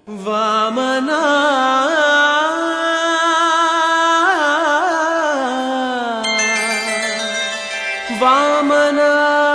వామనా వామనా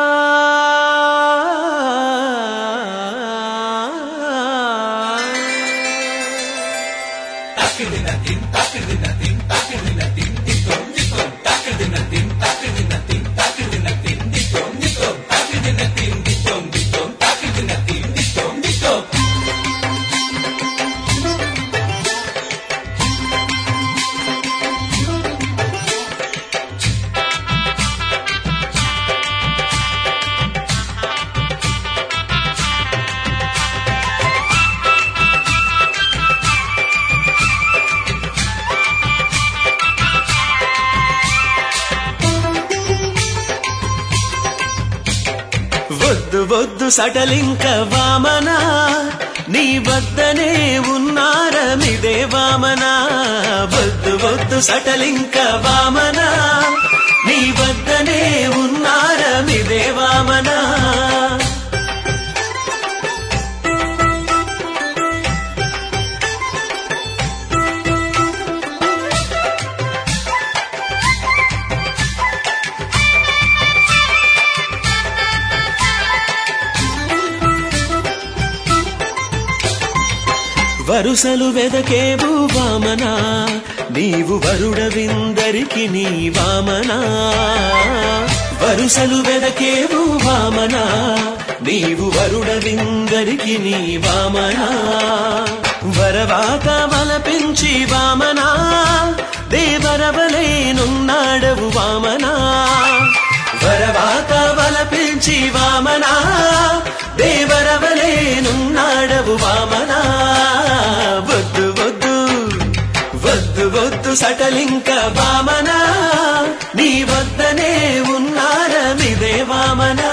వద్దు వద్దు సటలింక వామనా నీ వద్దనే ఉన్నారమిదే వామనా వద్దు వద్దు సటలింక వామనా నీ వద్దనే ఉన్నారమిదే వామనా వరుసలు వెదకేవు వామనా నీవు వరుడవిందరికి నీ వామనా వరుసలు వెదకేవు వామనా నీవు వరుడవిందరికి నీ వామనా వరవాత వలపించి వామనా దేవరవలేనున్నాడవు వామనా వరవాత వలపించి వామనా దేవరవలేనున్నాడవు వామనా వద్దు వద్దు వద్దు వద్దు సటలింక వామనా నీ వద్దనే ఉన్నారమిదే వామనా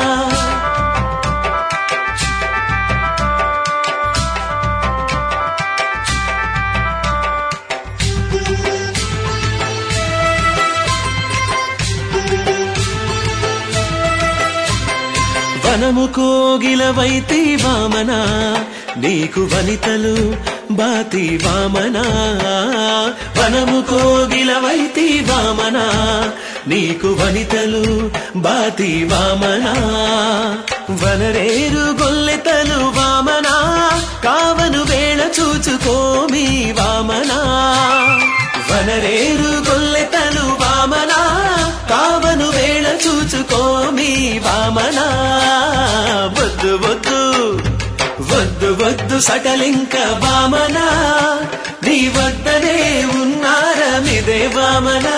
వనము కోగిలవైతి వామనా నీకు వనితలు బాతి వామనా వనము కోగిలవైతి వామనా నీకు వనితలు బాతి వామనా వనరేరు గొల్లెతలు వామనా కావను వేళ చూచుకోమి వామనా వనరేరు గొల్లెతలు వామనా కావను వేళ చూచుకోమి వామనా వద్దు వద్దు వద్దు వద్దు సటలింక వామనా నీ వద్దనే ఉన్నారమిదే వామనా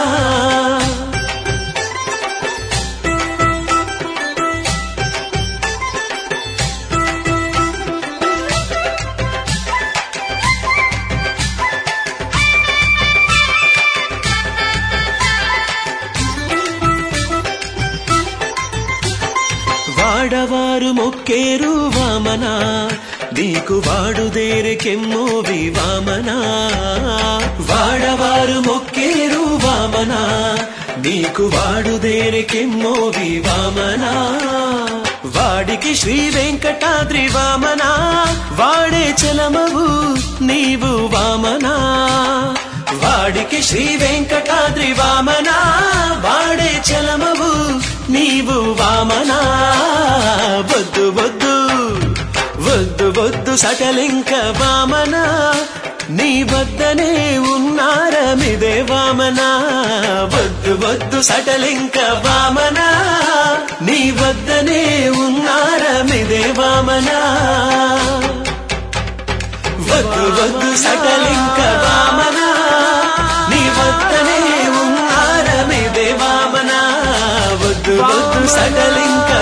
వాడవారు మొక్కేరు వామనా నీకు వాడుదేరికెమ్మోవి వామనా వాడవారు మొక్కేరు వామనా నీకు వాడుదేరికెమ్మోవి వామనా వాడికి శ్రీ వెంకటాద్రి వామనా వాడే చలమవు నీవు వామనా వాడికి శ్రీ వెంకటాద్రి వామనా వాడే చలమవు నీవు వామనా వద్దు వద్దు వద్దు వద్దు సటలింక వామనా నీ వద్దనే ఉన్నారమిదే వామనా వద్దు వద్దు సటలింక వామనా నీ వద్దనే ఉన్నారమిదే వామనా వద్దు వద్దు సటలింక వామనా నీ వద్దనే ఉన్నారమిదే వామనా వద్దు వద్దు సటలింక